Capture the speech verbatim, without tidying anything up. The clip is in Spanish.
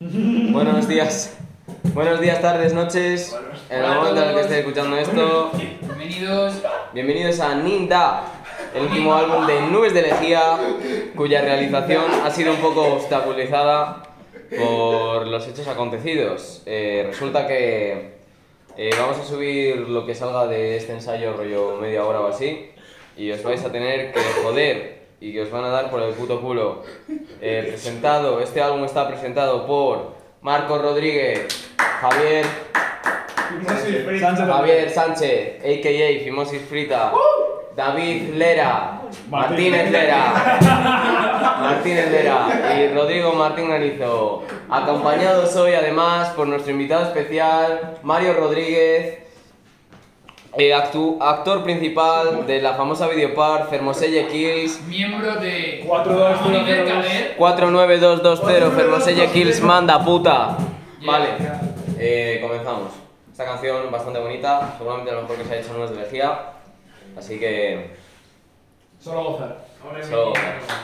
Buenos días. Buenos días, tardes, noches. En el momento en el que estéis escuchando esto. Bienvenidos. Bienvenidos a Ninda, el último álbum de Nubes de Lejía, cuya realización ha sido un poco obstaculizada por los hechos acontecidos. Eh, resulta que eh, vamos a subir lo que salga de este ensayo, rollo media hora o así, y os vais a tener que joder y que os van a dar por el puto culo. Eh, presentado, este álbum está presentado por Marcos Rodríguez, Javier Sánchez, Javier Sánchez, a k a. Fimosis Frita, David Lera, Martínez Lera, Martínez Lera y Rodrigo Martín Granizo. Acompañados hoy además por nuestro invitado especial, Mario Rodríguez, eh, actu actor principal de la famosa videopart Fermoselle Kills, Miembro de cuatro nueve dos dos cero. Fermoselle Kills manda puta. Vale, eh, comenzamos. Esta canción bastante bonita, seguramente lo mejor que se ha hecho en Nubes de Lejía, así que... Solo gozar. Solo gozar.